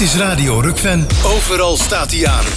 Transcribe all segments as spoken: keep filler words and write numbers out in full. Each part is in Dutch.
Dit is Radio Rukven. Overal staat hij aan.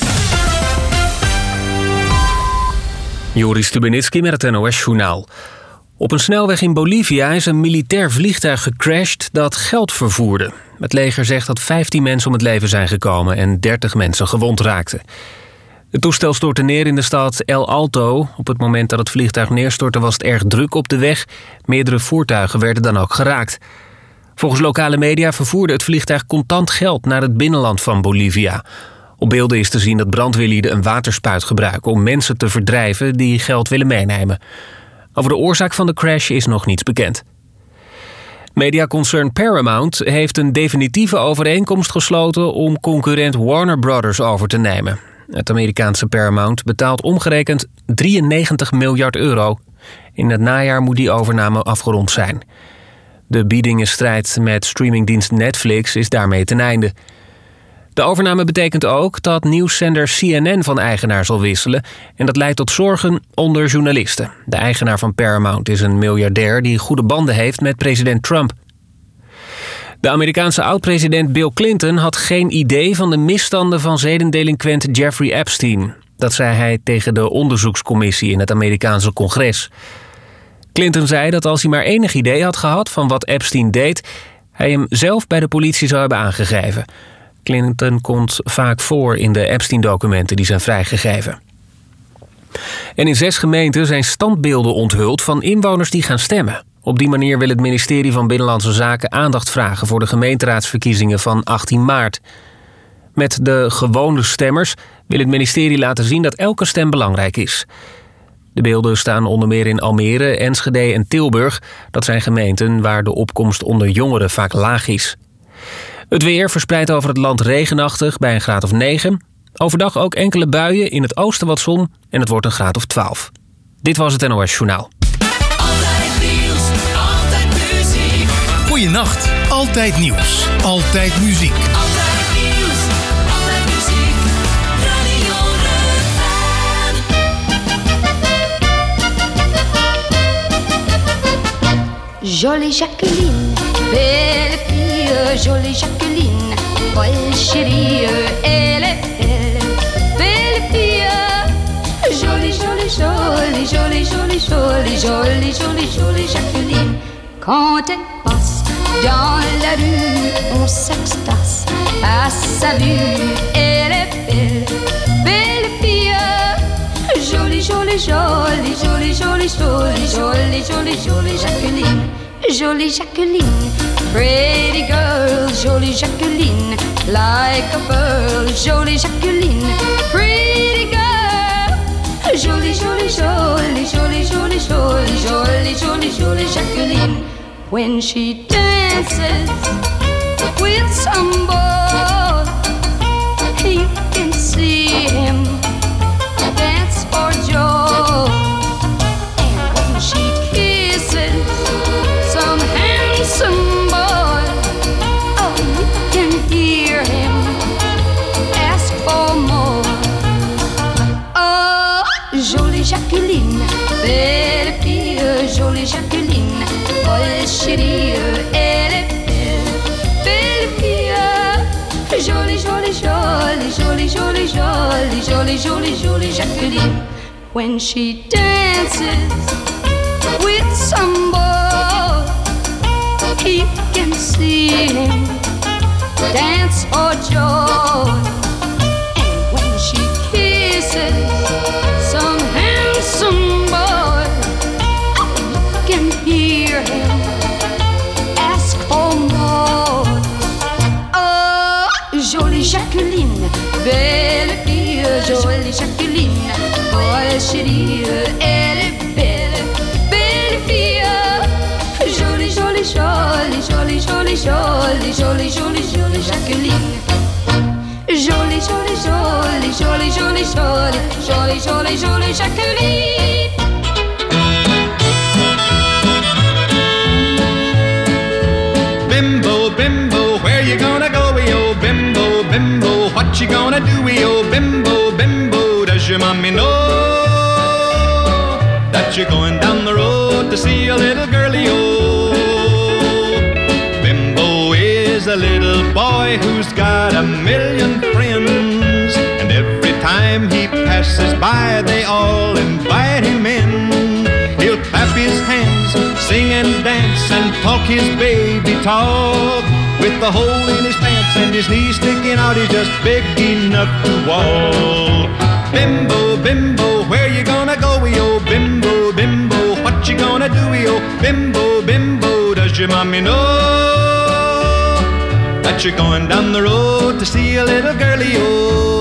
Joris Stubenitski met het N O S-journaal. Op een snelweg in Bolivia is een militair vliegtuig gecrashed dat geld vervoerde. Het leger zegt dat vijftien mensen om het leven zijn gekomen en dertig mensen gewond raakten. Het toestel stortte neer in de stad El Alto. Op het moment dat het vliegtuig neerstortte was het erg druk op de weg. Meerdere voertuigen werden dan ook geraakt. Volgens lokale media vervoerde het vliegtuig contant geld naar het binnenland van Bolivia. Op beelden is te zien dat brandweerlieden een waterspuit gebruiken om mensen te verdrijven die geld willen meenemen. Over de oorzaak van de crash is nog niets bekend. Mediaconcern Paramount heeft een definitieve overeenkomst gesloten om concurrent Warner Brothers over te nemen. Het Amerikaanse Paramount betaalt omgerekend drieënnegentig miljard euro. In het najaar moet die overname afgerond zijn. De biedingenstrijd met streamingdienst Netflix is daarmee ten einde. De overname betekent ook dat nieuwszender C N N van eigenaar zal wisselen en dat leidt tot zorgen onder journalisten. De eigenaar van Paramount is een miljardair die goede banden heeft met president Trump. De Amerikaanse oud-president Bill Clinton had geen idee van de misstanden van zedendelinquent Jeffrey Epstein. Dat zei hij tegen de onderzoekscommissie in het Amerikaanse congres. Clinton zei dat als hij maar enig idee had gehad van wat Epstein deed, hij hem zelf bij de politie zou hebben aangegeven. Clinton komt vaak voor in de Epstein-documenten die zijn vrijgegeven. En in zes gemeenten zijn standbeelden onthuld van inwoners die gaan stemmen. Op die manier wil het ministerie van Binnenlandse Zaken aandacht vragen voor de gemeenteraadsverkiezingen van achttien maart. Met de gewone stemmers wil het ministerie laten zien dat elke stem belangrijk is. De beelden staan onder meer in Almere, Enschede en Tilburg. Dat zijn gemeenten waar de opkomst onder jongeren vaak laag is. Het weer verspreidt over het land regenachtig bij een graad of negen. Overdag ook enkele buien, in het oosten wat zon en het wordt een graad of twaalf. Dit was het N O S-journaal. Altijd nieuws, altijd muziek. Goeienacht, altijd nieuws, altijd muziek. Altijd nieuws, altijd muziek. Radio Rukven. Jolie Jacqueline, belle fille, jolie Jacqueline, folle chérie, elle est belle, belle fille, jolie, jolie, jolie, jolie, jolie, jolie, jolie, jolie, jolie Jacqueline. Quand elle passe dans la rue, on s'extase à sa vue, elle est belle, belle fille, jolie, jolie, jolie, jolie, jolie, jolie, jolie, jolie, jolie Jacqueline. Jolie Jacqueline, pretty girl, jolie Jacqueline, like a pearl, jolie Jacqueline, pretty girl, jolie, jolie, jolie, jolie, jolie, jolie, jolie, jolie, jolie Jacqueline. When she dances with some boy, you can see him dance for joy, and when she kisses some handsome boy, oh, you can hear him ask for more. Oh, jolie Jacqueline, belle fille, jolie Jacqueline, folle chérie, elle est belle, belle fille, jolie, jolie, jolie, jolie, jolie, jolie, jolie, jolie, jolie Jacqueline. When she dances with some boy, you can see him dance for joy, and when she kisses some handsome boy, you can hear him ask for more. Oh, jolie Jacqueline, belle fille, jolie Jacqueline, folle chérie, elle est belle, belle fille, jolie, jolie, jolie, jolie, jolie, jolie, jolie, jolie, jolie Jacqueline. Jolie, jolie, jolie, jolie, jolie, jolie, jolie, jolie, jolie Jacqueline. Bimbo, bimbo, where you gonna go, yo? Bimbo, bimbo, what you gonna do, yo? Bimbo, bimbo, does your mommy know that you're going down the road to see a little girlie, yo? Bimbo is He's a little boy who's got a million friends, and every time he passes by, they all invite him in. He'll clap his hands, sing and dance, and talk his baby talk. With the hole in his pants and his knees sticking out, he's just big enough to walk. Bimbo, bimbo, where you gonna go, yo? Bimbo, bimbo, what you gonna do, yo? Bimbo, bimbo, does your mommy know that you're going down the road to see a little girlie, yo?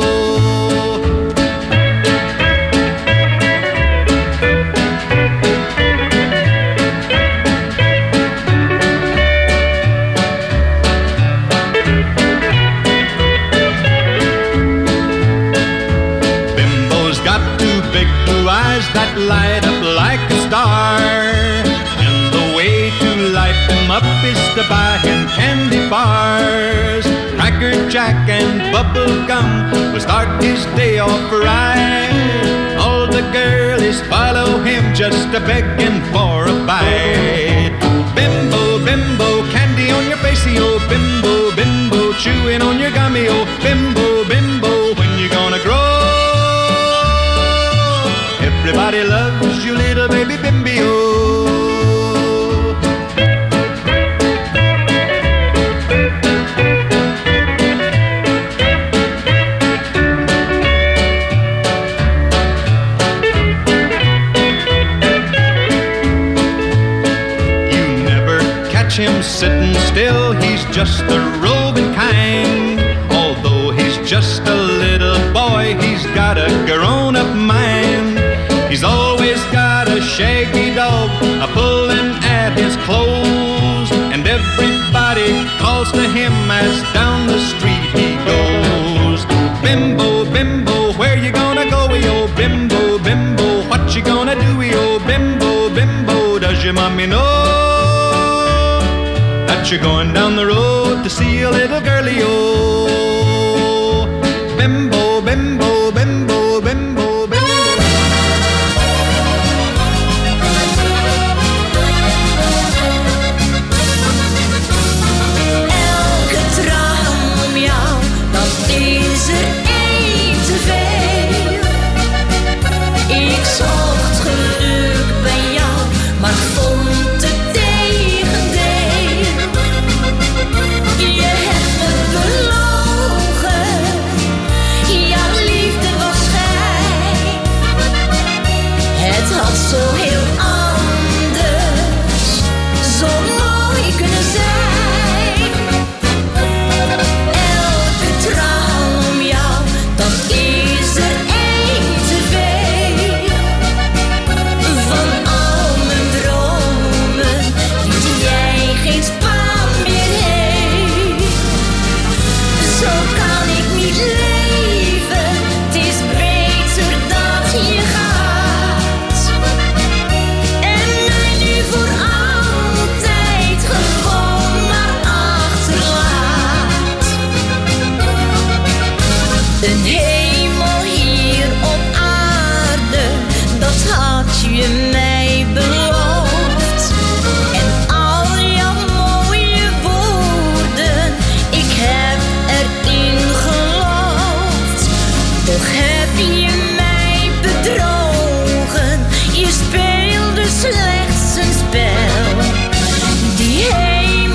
That light up like a star, and the way to light them up is to buy him candy bars. Cracker Jack and bubble gum will start his day off right. All the girlies follow him just a begging for a bite. Bimbo, bimbo, candy on your face, oh. Bimbo, bimbo, chewing on your gummy, oh. Bimbo, bimbo, when you gonna grow? Everybody loves you, little baby Bimbio. You never catch him sitting still, he's just a roving kind. Although he's just a little boy, he's got a grown-up mind. He's always got a shaggy dog a pulling at his clothes, and everybody calls to him as down the street he goes. Bimbo, bimbo, where you gonna go, yo? Bimbo, bimbo, what you gonna do, yo? Bimbo, bimbo, does your mommy know that you're going down the road to see a little girlie, yo? Bimbo, bimbo, bimbo, bimbo.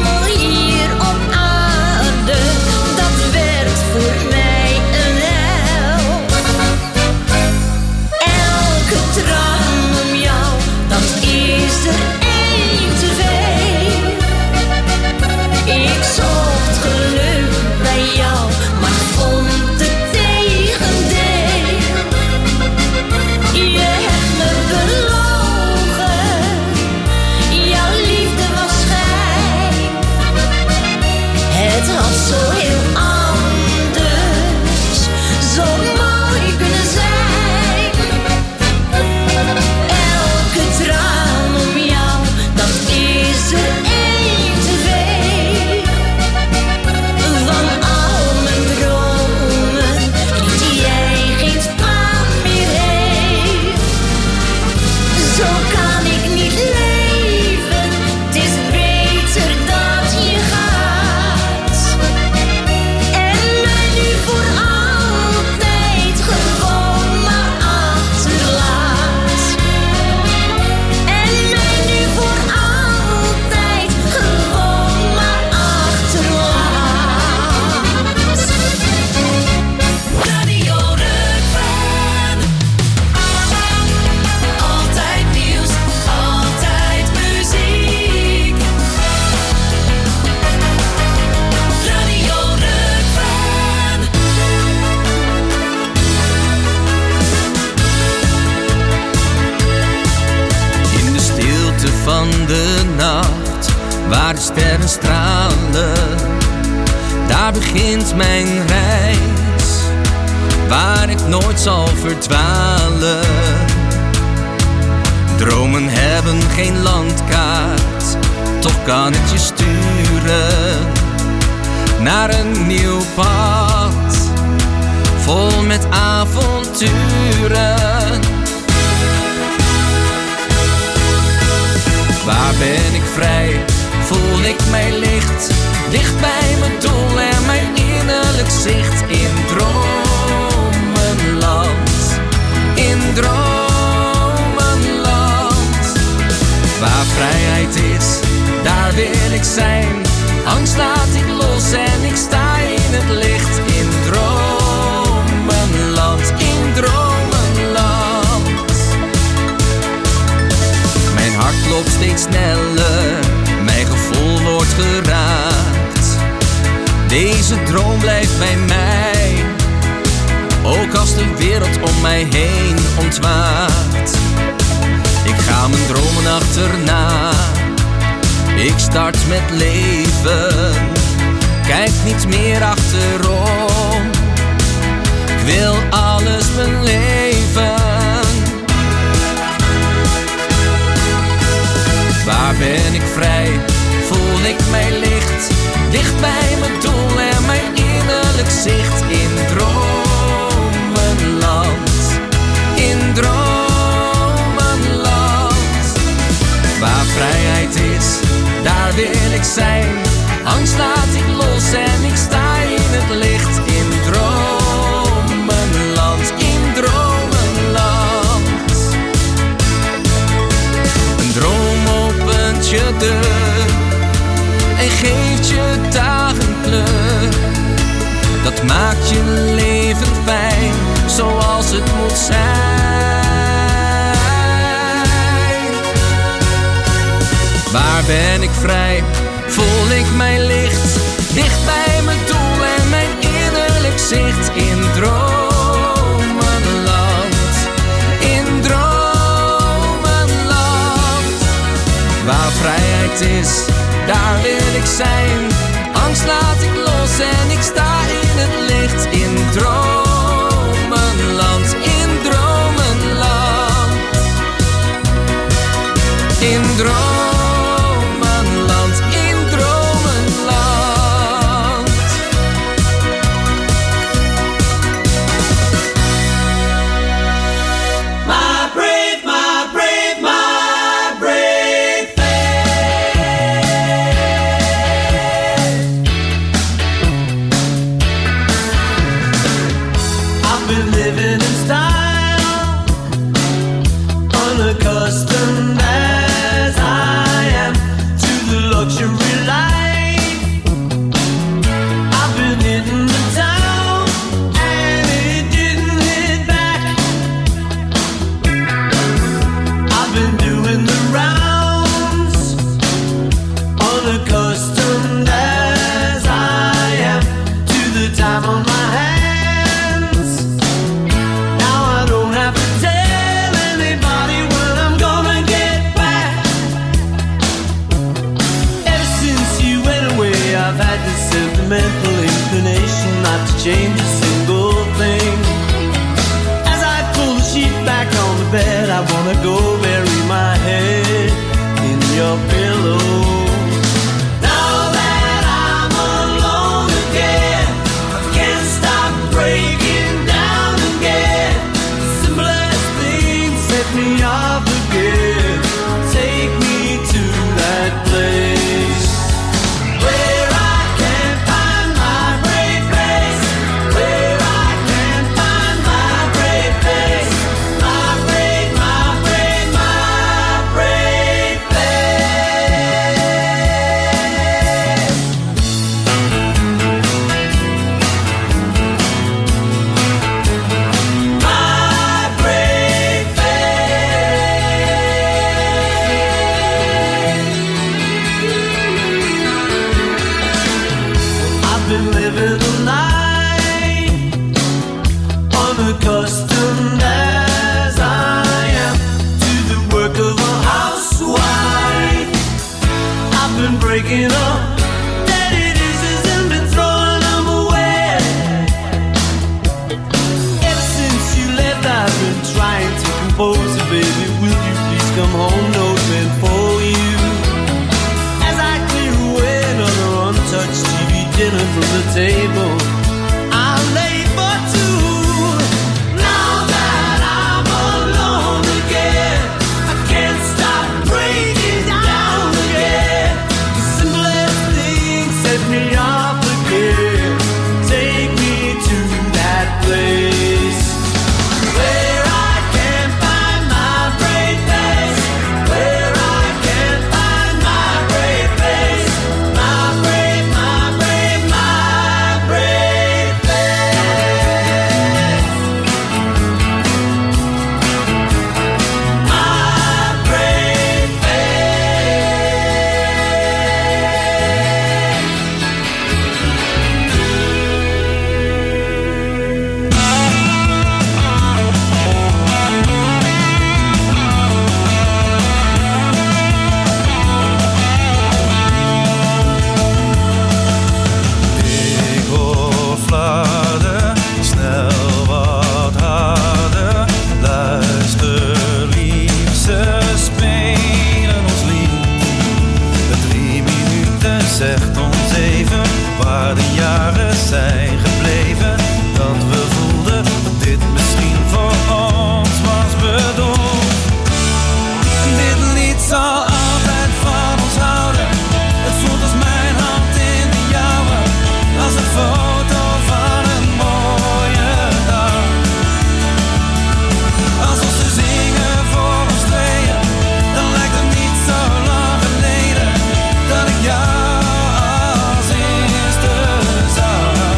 Voor mij een hel. stralen. Daar begint mijn reis, waar ik nooit zal verdwalen. Dromen hebben geen landkaart, toch kan ik je sturen naar een nieuw pad, vol met avonturen. Waar ben ik vrij, voel ik mij licht, dicht bij mijn doel en mijn innerlijk zicht. In dromenland, in dromenland. Waar vrijheid is, daar wil ik zijn. Angst laat ik los en ik sta in het licht. In dromenland, in dromenland. Mijn hart klopt steeds sneller, mijn gevoel wordt geraakt. Deze droom blijft bij mij, ook als de wereld om mij heen ontwaakt. Ik ga mijn dromen achterna, ik start met leven, kijk niet meer achterom. Ik wil alles beleven. Waar ben ik vrij, voel ik mij licht, dicht bij mijn doel en mijn innerlijk zicht. In dromenland, in dromenland. Waar vrijheid is, daar wil ik zijn. Angst laat ik los en ik sta in het licht. In dromenland, in dromenland. Een droom opent je deur en geeft je dagen kleur. Dat maakt je leven fijn, zoals het moet zijn. Waar ben ik vrij, voel ik mij licht, dicht bij mijn doel en mijn innerlijk zicht. In dromenland, in dromenland. Waar vrijheid is, daar wil ik zijn. Angst laat ik los en ik sta in het licht. In dromenland, in dromenland. In dromenland, in dromenland. My brave, my brave, my brave I've been living in style, unaccustomed as I am to the luxury life. I've been hitting the town and it didn't hit back. I've been doing the rounds, unaccustomed as I am to the time on my hands. Now I don't have to tell anybody when I'm gonna get back. Ever since you went away, I've had this sentimental inclination not to change a single thing. As I pull the sheet back on the bed, I wanna go bury my head in your pillow. Now that I'm alone again, I can't stop breaking down again. Simplest things set me off again. Take me to that place where I can find my brave face, where I can find my brave face, my brave, my brave, my brave face. My brave face. I've been living a life, unaccustomed as I am to the work of a housewife. I've been breaking up dinner from the table. I'll lay for two. Now that I'm alone again, I can't stop breaking down again. The simplest thing set me off again. Take me to that place where I can find my brave face, where I can find my brave face, my brave, my brave, my brave face, my brave face. Ik hoor flarden, snel wat harder. Luister lief, ze spelen ons lied. De drie minuten zegt ons even waar de jaren zijn gebleven. Dat we voelden dat dit misschien voor ons was bedoeld. En dit lied zal altijd van ons houden. Het voelt als mijn hand in de jouwe, als een foto van een mooie dag. Alsof ze zingen voor ons tweeën, dan lijkt het niet zo lang geleden dat ik jou als eerste zag.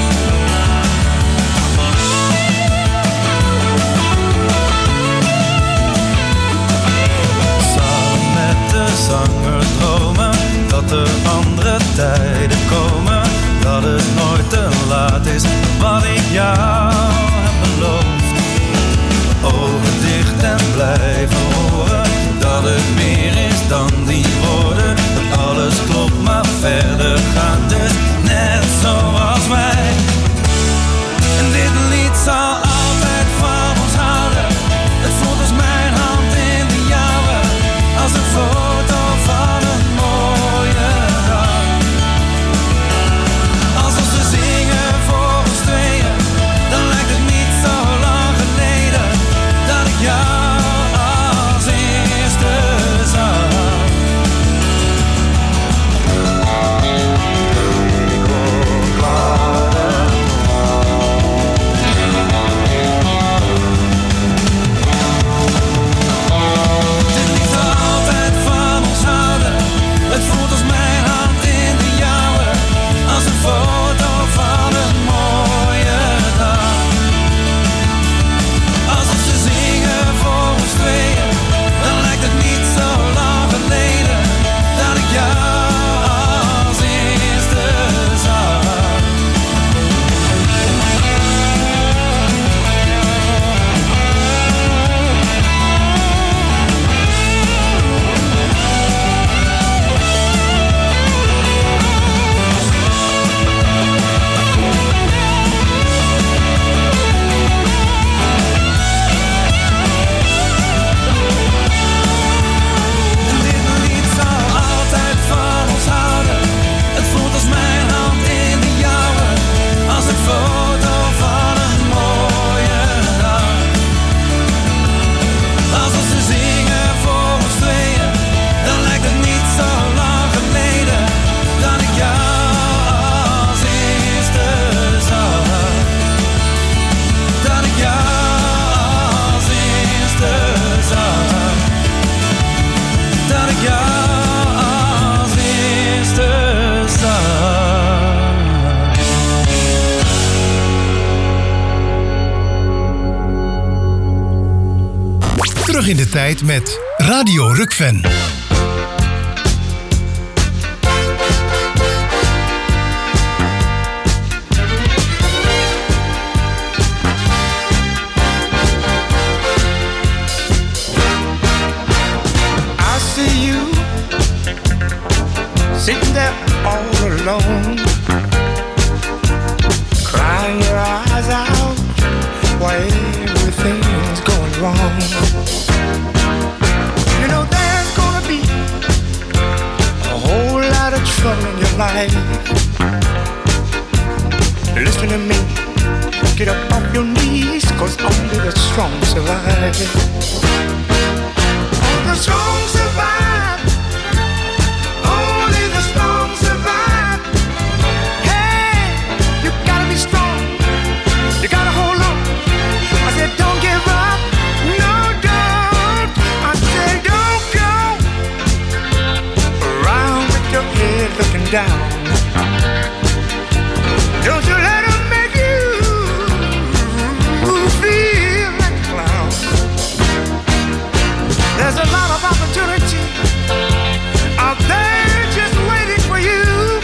Samen met de zanger dromen dat er andere tijden komen, dat het nooit te laat is wat ik jou heb beloofd. Ogen dicht en blijven horen dat het meer is dan die woorden. Dat alles klopt maar verder gaat dus net zoals wij. En dit lied zal altijd van ons houden. Het voelt als mijn hand in de jouwe, als een foto van een mooie dag. Alsof ze zingen voor ons tweeën, dan lijkt het niet zo lang geleden dat ik jou als eerste zag. Ik hoor flarden. Dit lied zal altijd van ons houden. Het voelt als mijn hand in de jouwe, als een foto van een mooie dag. Alsof ze zingen voor ons tweeën, dan lijkt het niet zo lang geleden dat ik jou als eerste zag. En dit lied zal altijd van ons houden. Het voelt als mijn hand in de jouwe, als een foto van een mooie dag. Alsof ze zingen voor ons tweeën, dan lijkt het niet zo lang geleden dat ik jou als eerste zag. Dat ik jou als eerste zag. Dat ik jou als eerste zag. Terug in de tijd met Radio Rukven. I see you sitting there all alone, crying your eyes out while everything's going wrong. You know there's gonna be to me. Get up off your knees, cause only the strong survive. The strong survive. Only the strong survive. Hey, you gotta be strong. You gotta hold on. I said don't give up. No, don't. I said don't go around with your head looking down. Don't you let them make you feel like a clown. There's a lot of opportunity out there just waiting for you,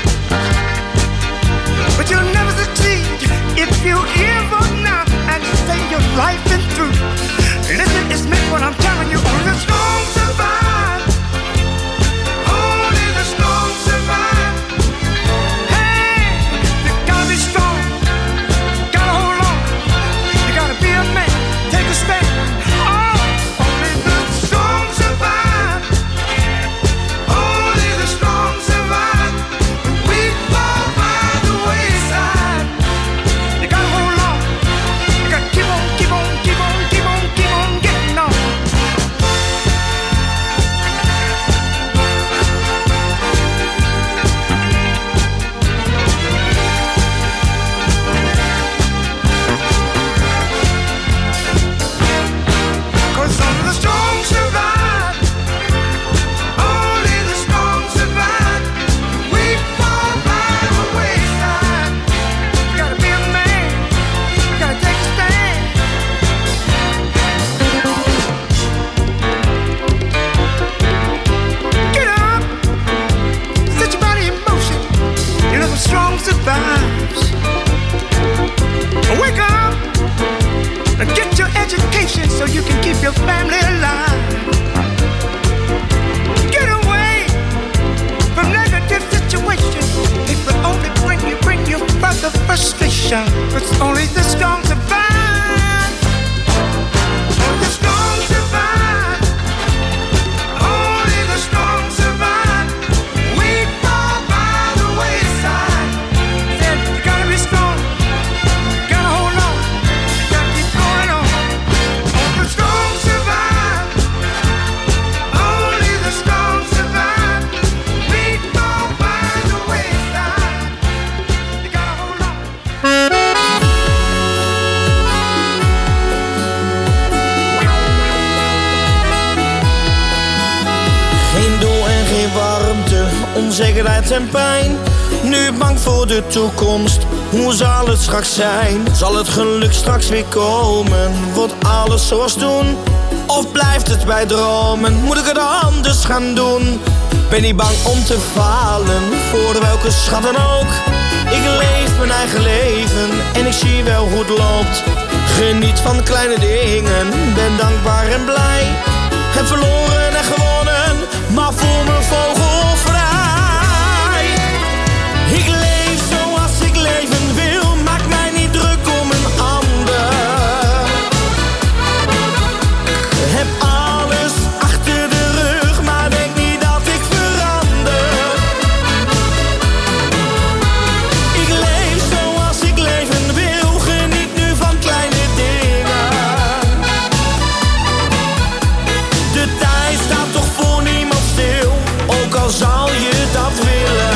but you'll never succeed if you give up now and say your life been through. Listen, it's meant what I'm telling you. Only the strong survive. Only the strong survive. Hey, you gotta be strong. Gotta hold on. You gotta be a man. Take a stand. Oh, only the strong survive. Only the strong survive. We fall by the wayside. You gotta hold on. You gotta keep on, keep on, keep on, keep on, keep on getting on. Cause only the strong survive. Only the strong survive. We fall by the wayside. You gotta be a man. You gotta take a stand. Get up. Set your body in motion. You know the strong survives. Wake up and get your education so you can keep your family alive. Get away from negative situations. It will only bring you, bring you further frustration. It's only the strong survive. Only the strong survive. Only the strong survive. We fall by the wayside. Said you gotta be strong. You gotta hold on. You gotta keep going on. Only the strong survive. Only the strong survive. We fall by the wayside. You gotta hold on. Geen doel en geen warmte, onzekerheid en pijn. Nu bang voor de toekomst, hoe zal het straks zijn? Zal het geluk straks weer komen? Wordt alles zoals toen? Of blijft het bij dromen? Moet ik het anders gaan doen? Ben niet bang om te falen, voor welke schat dan ook. Ik leef mijn eigen leven en ik zie wel hoe het loopt. Geniet van kleine dingen, ben dankbaar en blij. Heb verloren en gewonnen, maar voel me vogelvrij. Ik leef zoals ik leven wil, maak mij niet druk om een ander. Heb alles achter de rug, maar denk niet dat ik verander. Ik leef zoals ik leven wil, geniet nu van kleine dingen. De tijd staat toch voor niemand stil, ook al zou je dat willen.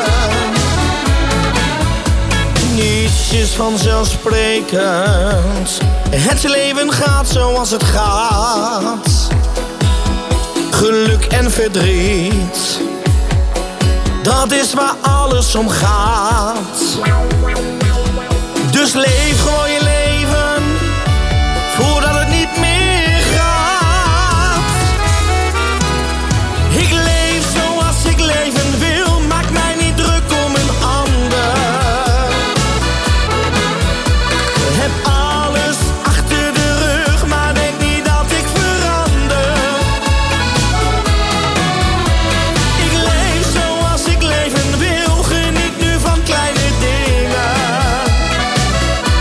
Niets is vanzelfsprekend, het leven gaat zoals het gaat. Geluk en verdriet, dat is waar alles om gaat. Dus leef gewoon je leven, voordat het niet meer gaat. Ik leef zoals ik leven wil, maak mij niet druk om een ander. Heb alles achter de rug, maar denk niet dat ik verander. Ik leef zoals ik leven wil, geniet nu van kleine dingen.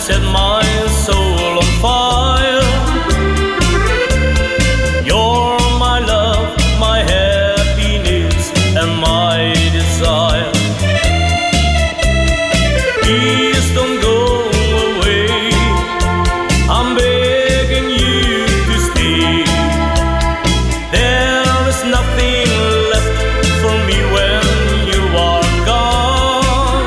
set my soul on fire. You're my love, my happiness, and my desire. Please don't go away, I'm begging you to stay. There is nothing left for me when you are gone.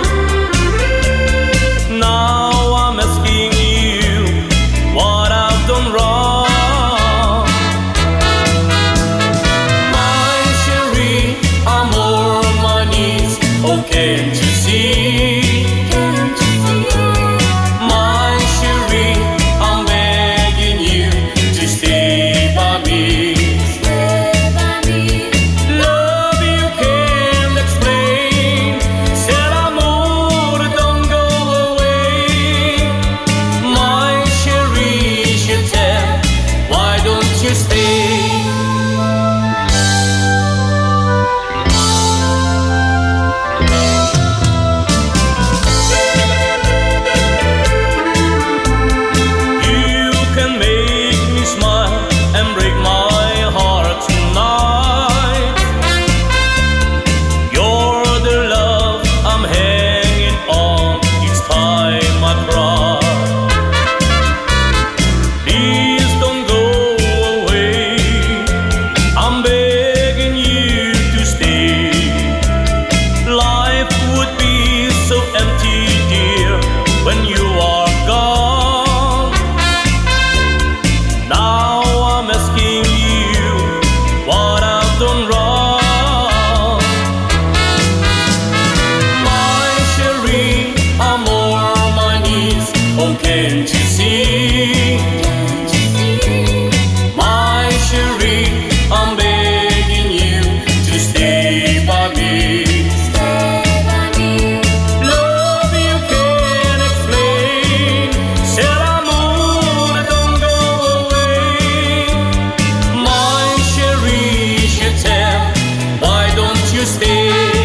Now I'm asking you what I've done wrong. My chérie, I'm on my knees, oh can't you see? My chérie, I'm begging you to stay by me. Love you can't explain, c'est l'amour, don't go away. My chérie, je t'aime, why don't you stay? You can make me smile and break my heart tonight. You're the love I'm hanging on each time I cry. Please don't go away, I'm begging you to stay. Life would be so empty, dear, when you are gone. Now I'm asking you what I've done wrong. My chérie, I'm on my knees, oh can't you see? My chérie, I'm begging you to stay by me. Love you can't explain, c'est l'amour, don't go away. My chérie, je t'aime, why don't you stay?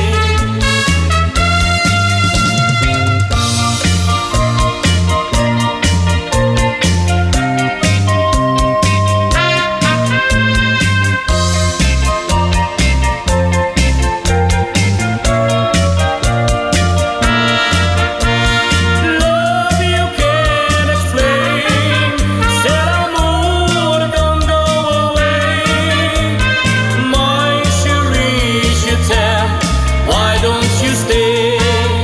Love you can't explain, c'est l'amour, don't go away. My chérie, je t'aime, why don't you stay?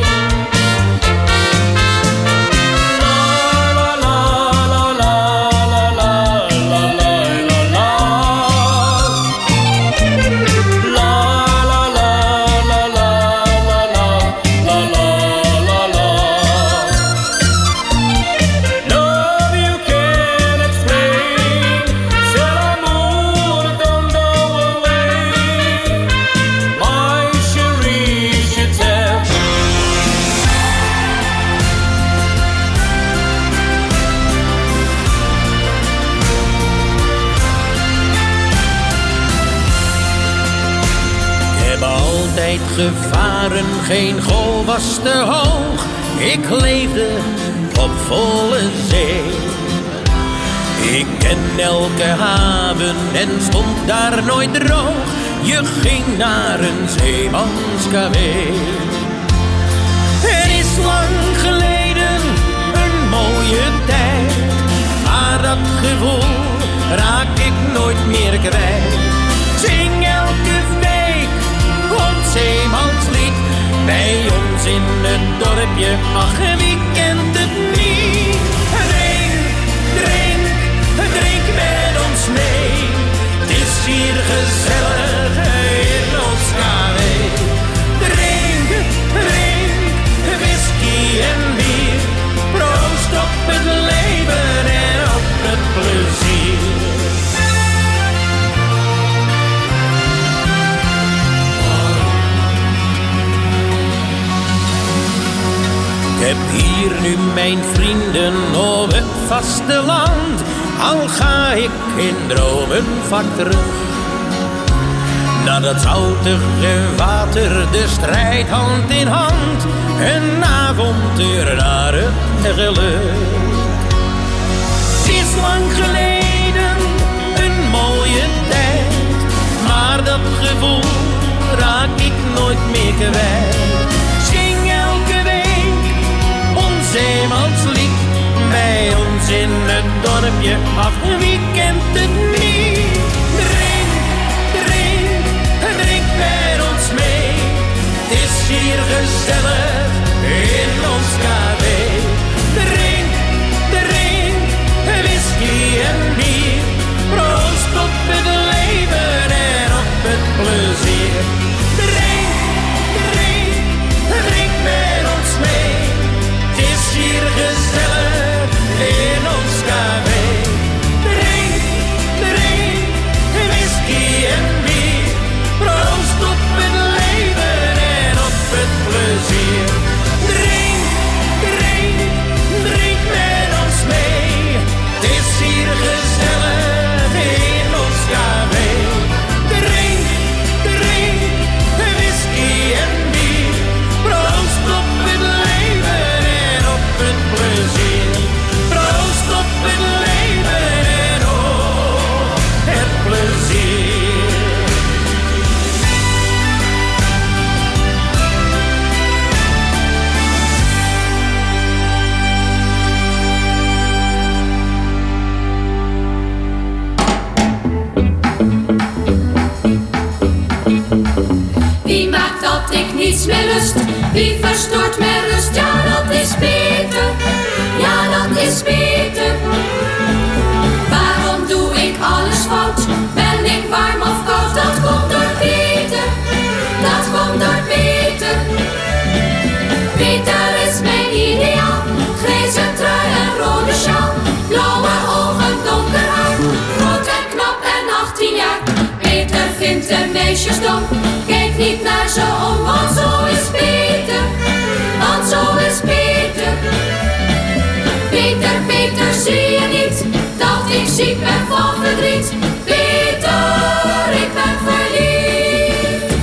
La la la la la la la la la la la. La la la la la la la la la la. Love you can't explain, c'est l'amour, don't go away. My chérie, je t'aime. Ik heb altijd gevaren, geen golf was te hoog. Ik leefde op volle zee. Ik ken elke haven en stond daar nooit droog. Je ging naar een zeemanscafé. Het is lang geleden, een mooie tijd. Maar dat gevoel raak ik nooit meer kwijt. Zing elke week ons zeemanslied. Bij ons in het dorpje, ach wie kent het niet. Drink, drink, drink met ons mee. Het is hier gezellig in ons café. Drink, drink, whisky en bier. Proost op het leven en op het plezier. Ik heb hier nu mijn vrienden op het vasteland. Al ga ik in dromen vaak terug naar dat zoutige water, de strijd hand in hand. Een avontuur naar het geluk. lang geleden een mooie tijd, maar dat gevoel raak ik nooit meer kwijt. Zing elke week ons eenmanslied bij ons in het dorpje af. Wie kent het niet? Drink, drink, drink met ons mee. Het is hier gezellig in ons café. Drink, drink, whisky en bier. Proost op het leven en op het plezier. Drink, drink, drink met ons mee. Het is hier gezellig in ons café. Drink, drink, whisky en bier. Proost op het leven en op het plezier. Drink, drink, drink met ons mee. Het is hier gezellig in ons café. Drink, drink, whisky en bier. Proost op het leven en op het plezier. Proost op het leven en op het plezier. Wie maakt dat ik niets meer lust? Wie verstoort mijn rust? Ja, dat is Peter. Ja, dat is Peter. Waarom doe ik alles fout? Ben ik warm of koud? Dat komt door Peter. Dat komt door Peter. Peter is mijn ideaal. Grijze trui en rode sjaal. Blauwe ogen, donker haar. Groot en knap en achttien jaar. Peter vindt de meisjes dom. Kijk niet naar ze om, want zo is Peter. Want zo is Peter. Peter, Peter, zie je niet dat ik ziek ben van verdriet? Peter, ik ben verliefd.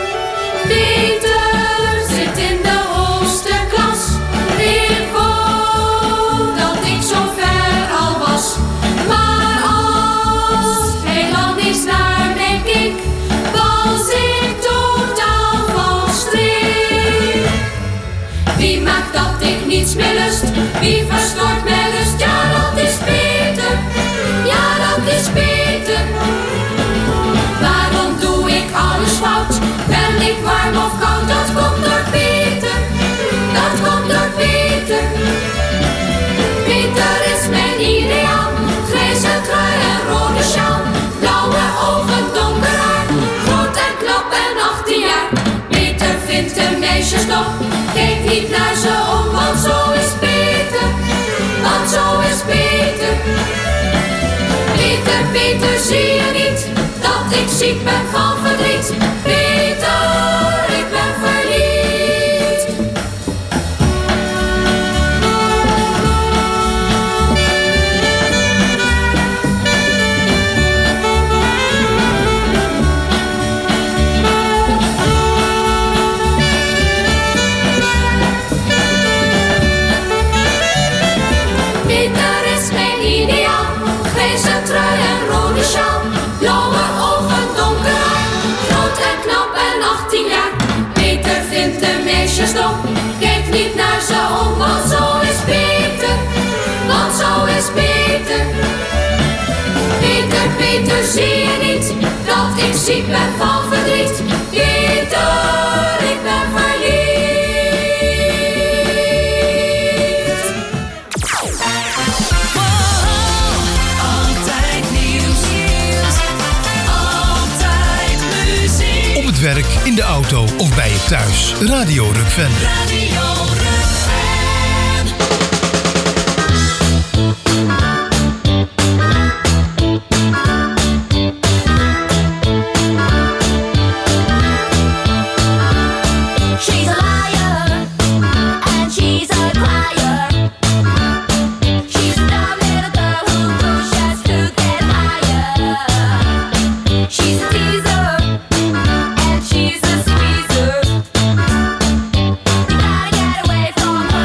Peter zit in de hoogste klas. Ik wou dat ik zo ver al was. Maar als hij dan eens naar mij keek, was ik totaal van streek. Wie maakt dat ik niets meer lust? Wie verstoort mijn rust? Ja, dat is Peter. Ja, dat is Peter. Waarom doe ik alles fout? Ben ik warm of koud? Dat komt door Peter. Dat komt door Peter. Peter is mijn ideaal. Grijze trui en rode sjaal. Blauwe ogen, donker haar. Groot en knap en achttien jaar. Peter vindt de meisjes dom. Kijk niet naar ze om, want zo is Peter. Want zo is Peter. Peter, Peter, zie je niet dat ik ziek ben van verdriet? Peter, ik ben verliefd. Peter is mijn ideaal. Grijze trui en rode sjaal. Blauwe ogen, donker haar. Groot en knap en achttien jaar. Peter vindt de meisjes dom. Kijk niet naar ze om, want zo is Peter. Want zo is Peter. Peter, Peter, zie je niet dat ik ziek ben van verdriet? Peter, ik ben verliefd. Op het werk, in de auto of bij je thuis. Radio Rukven. Radio Rukven. She's a liar and she's a crier. She's a dumb little girl who pushes to get higher. She's a teaser and she's a squeezer. You gotta get away from her.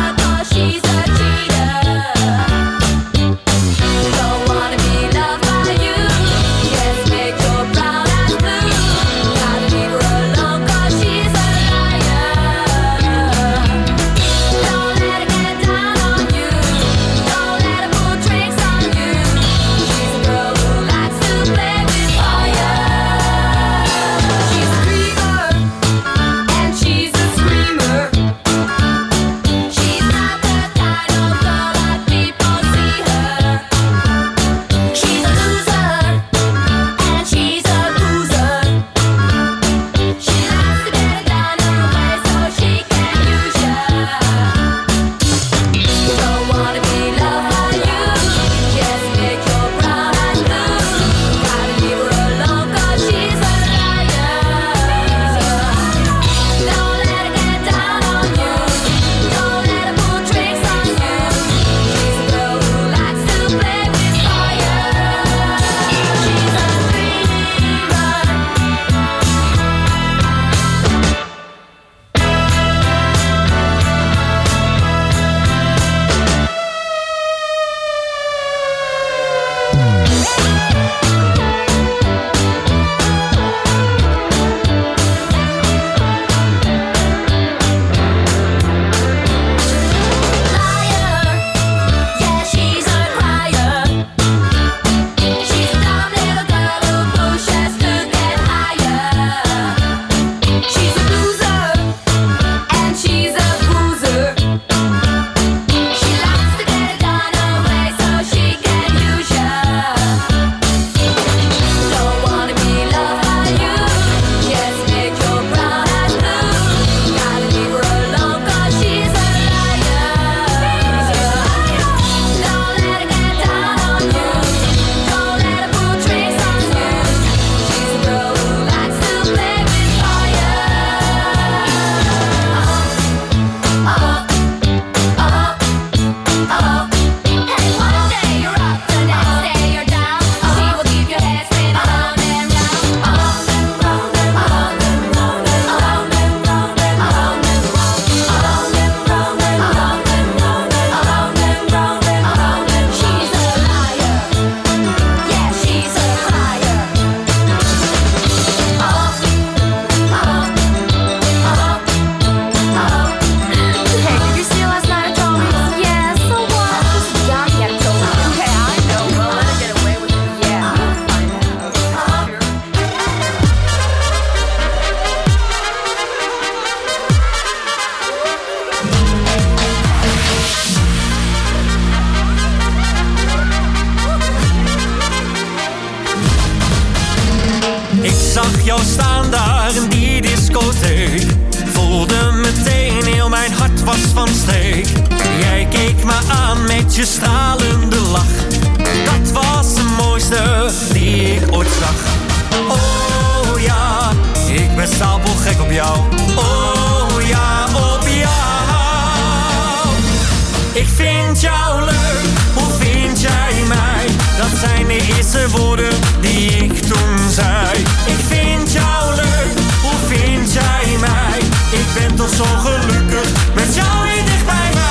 zag jou staan daar in die discotheek. Voelde meteen heel mijn hart was van streek. Jij keek me aan met je stralende lach. Dat was de mooiste die ik ooit zag. Oh ja, ik ben stapelgek op jou. Oh ja, op jou. Ik vind jou leuk, hoe vind jij mij? Dat zijn de eerste woorden die ik toen zei. Ik vind jou leuk, hoe vind jij mij? Ik ben toch zo gelukkig met jou hier dicht bij mij.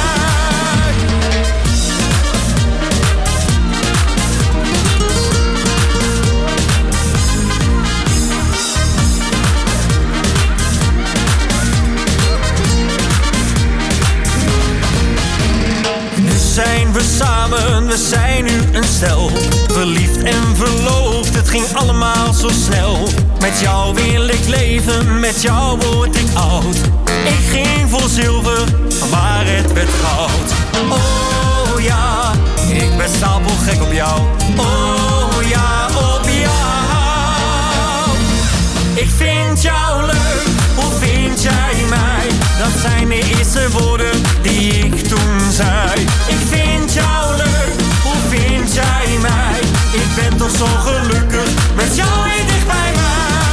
Zijn we samen, we zijn nu een stel. Verliefd en verloofd, het ging allemaal zo snel. Met jou wil ik leven, met jou word ik oud. Ik ging voor zilver, maar het werd goud. Oh ja, ik ben stapelgek op jou. Oh ja, op jou. Ik vind jou leuk, hoe vind jij mij? Dat zijn de eerste woorden die ik toen zei. Ik vind jou leuk, hoe vind jij mij? Ik ben toch zo gelukkig met jou hier dicht bij mij.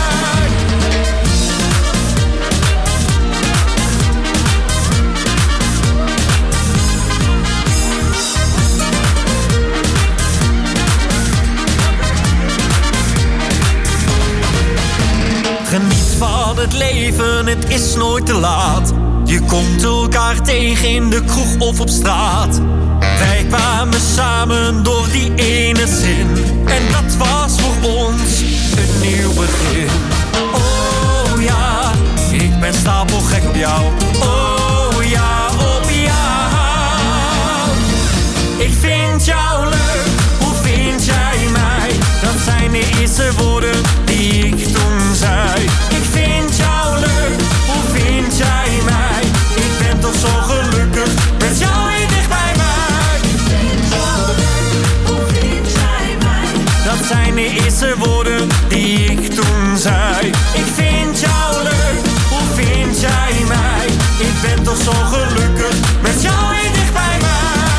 Geniet van het leven, het is nooit te laat. Je komt elkaar tegen in de kroeg of op straat. Wij kwamen samen door die ene zin. En dat was voor ons een nieuw begin. Oh ja, ik ben stapelgek op jou. Oh ja, op jou. Ik vind jou leuk, hoe vind jij mij? Dat zijn de eerste woorden die ik toen zei. Ik vind jou leuk, hoe vind jij mij? Ik ben toch zo gelukkig met jou hier dicht bij mij. Ik vind jou leuk, hoe vind jij mij? Dat zijn de eerste woorden die ik toen zei. Ik vind jou leuk, hoe vind jij mij? Ik ben toch zo gelukkig met jou hier dicht bij mij.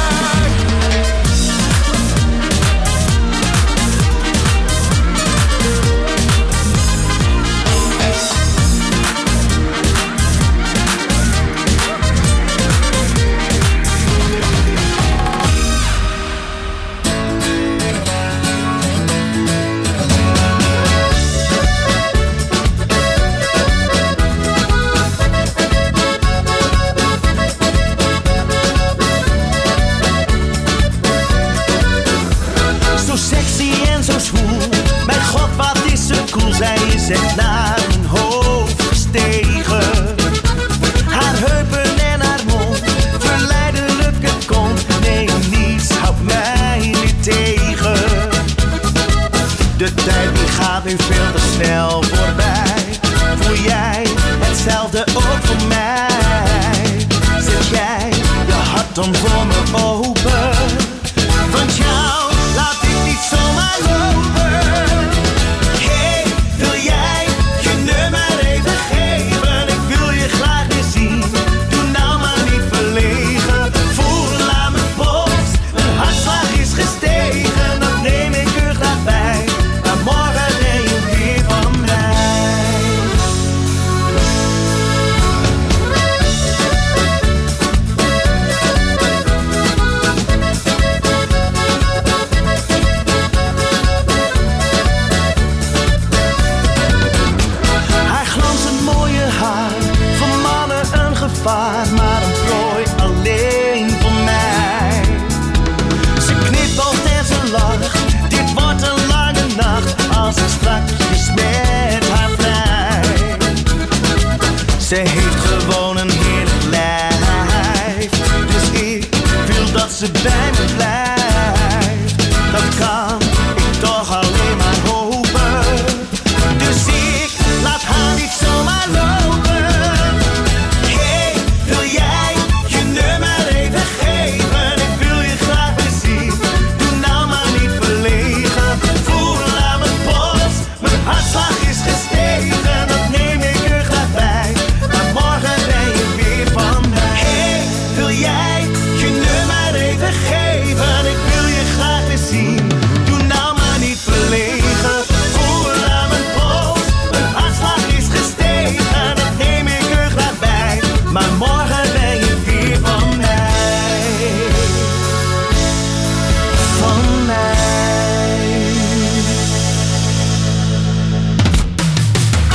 Zij is echt naar mijn hoofd gestegen. Haar heupen en haar mond, verleidelijke kont. Nee, niets houdt mij niet tegen. De tijd die gaat nu veel te snel voorbij. Voel jij hetzelfde ook voor mij? Zet jij je hart dan voor me open? Want jou laat ik niet zomaar lopen. Maar een prooi alleen voor mij. Ze knipogt en ze lacht. Dit wordt een lange nacht als ik strakjes met haar vrij. Ze heeft gewoon een heerlijk lijf. Dus ik wil dat ze bij me blijft. Dat kan ik toch alleen maar hopen. Dus ik laat haar niet zomaar lopen. Hartslag is gestegen.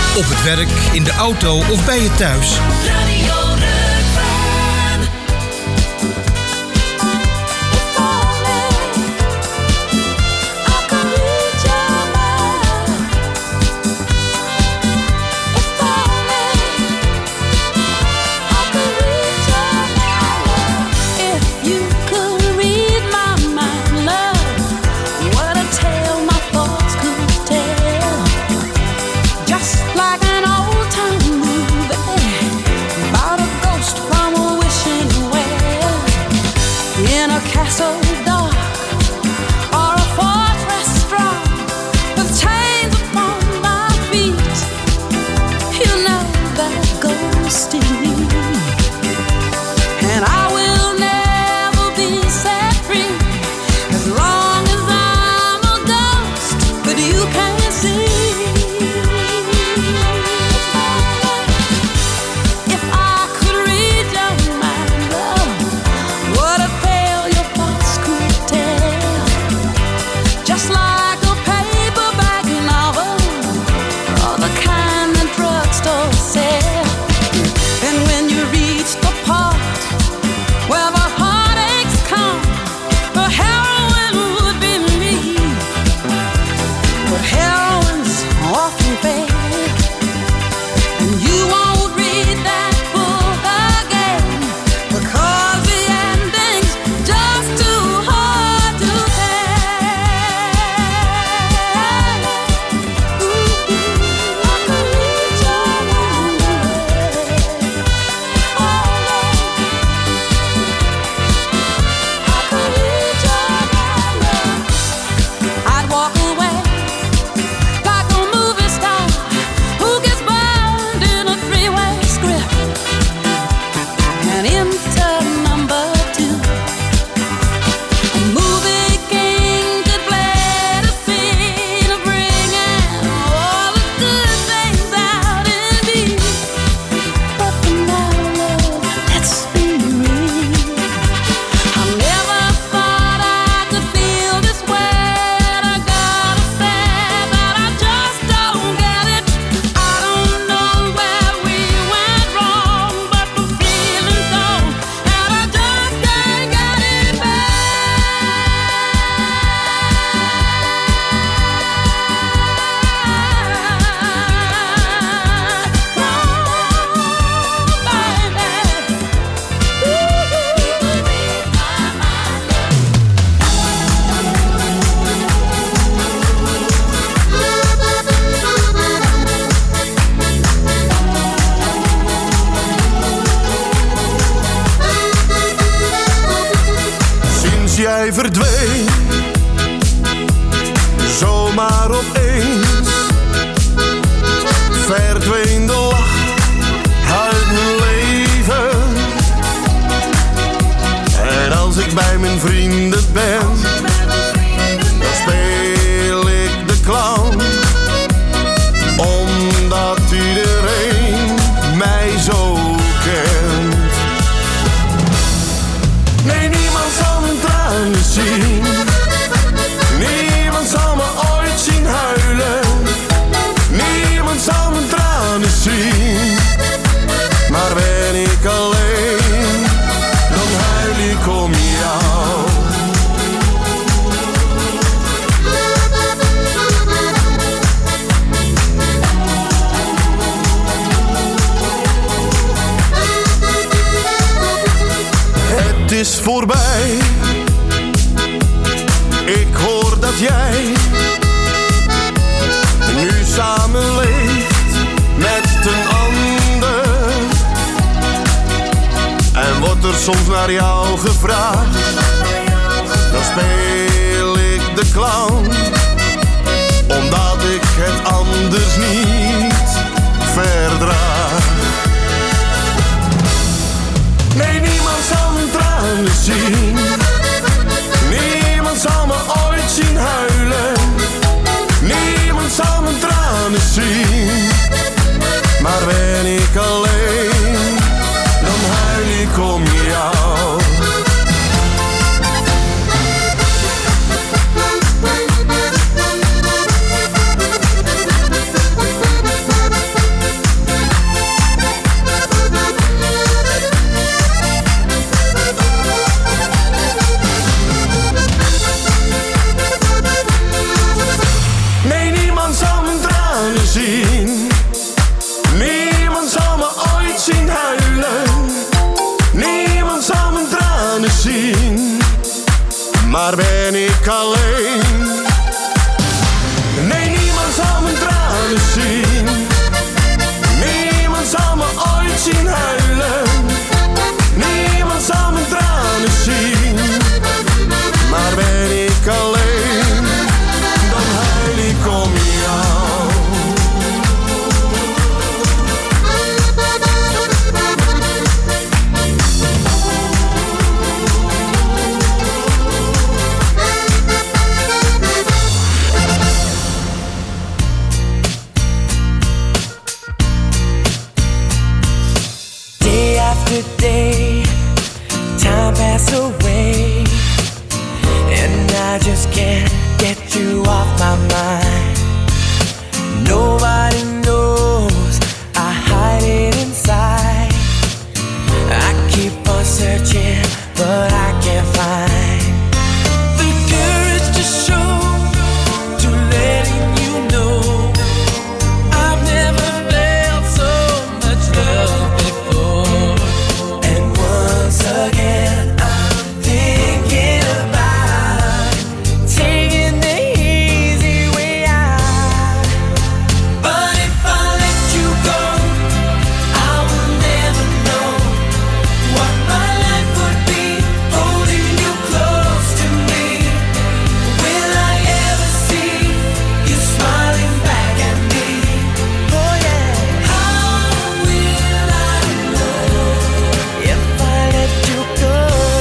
Op het werk, in de auto of bij je thuis. Radio Rukven. jij verdween, zomaar opeens, verdween de lach uit mijn leven. En als ik bij mijn vrienden ben, dan speel ik de clown, omdat iedereen mij zo kent. Nee, niemand zal mijn tranen zien, niemand zal me ooit zien huilen, niemand zal mijn tranen zien. Maar ben ik alleen, dan huil ik om jou. Het is voorbij, ik hoor dat jij nu samenleeft met een ander. En wordt er soms naar jou gevraagd, dan speel ik de clown, omdat ik het anders niet verdraag. Nee, niemand zal mijn tranen zien, niemand zal me ooit zien huilen, niemand zal mijn tranen zien. Maar ben ik alleen, dan huil ik om jou. maar ben ik alleen. Nee, niemand zal mijn tranen zien. Niemand zal me ooit zien huilen. Niemand zal mijn tranen zien. Maar ben ik alleen, dan huil ik om jou. Day, time pass away, and I just can't get you off my mind. Nobody knows I hide it inside. I keep on searching, but I can't find the courage to show, to letting you know I've never felt so much love before. Once again, I'm thinking about taking the easy way out. But if I let you go, I will never know what my life would be holding you close to me. Will I ever see you smiling back at me? Oh yeah. How will I know if I let you go?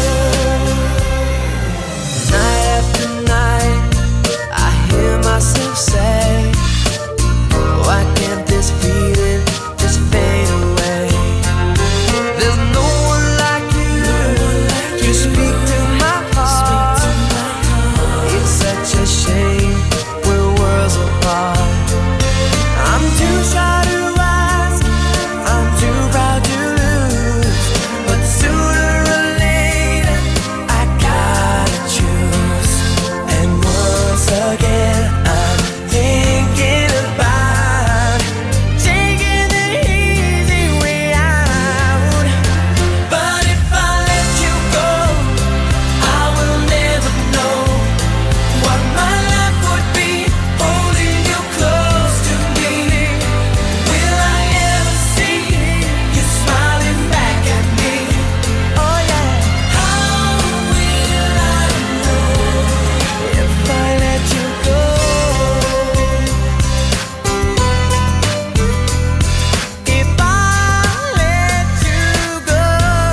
Night after night, I hear myself say, why can't this feeling just fade away? There's no one like you, you speak to my heart. It's such a shame we're worlds apart. I'm too shy to rise, I'm too proud to lose, but sooner or later I gotta choose. And once again I'm thinking about taking the easy way out. But if I let you go, I will never know what my life would be holding you close to me. Will I ever see you smiling back at me? Oh yeah. How will I know if I let you go? If I let you go,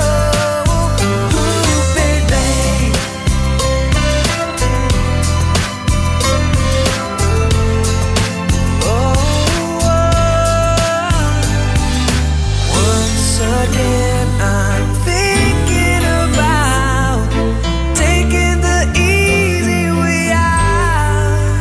ooh, baby. Once again, I'm thinking about taking the easy way out.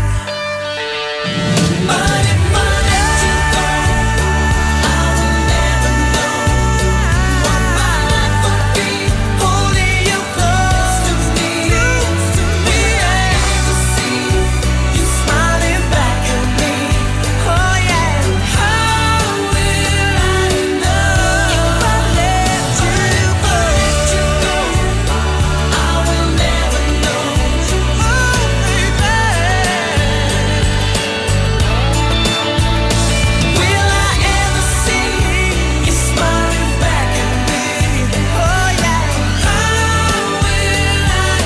But if I let you go, I will never know what my life would be holding you close to me. Will I ever see you smiling back at me? Oh yeah. How will I know if I let you go? I will never know. Oh baby. Will I ever see you smiling back at me? Oh yeah. How will I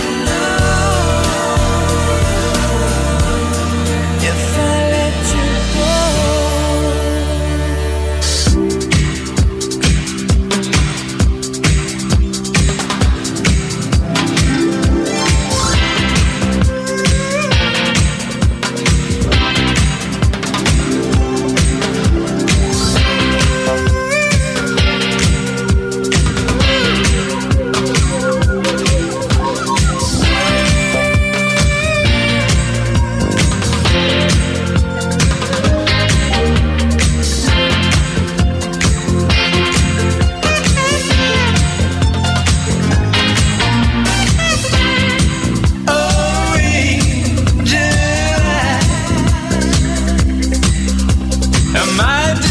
know if I let you go? Am I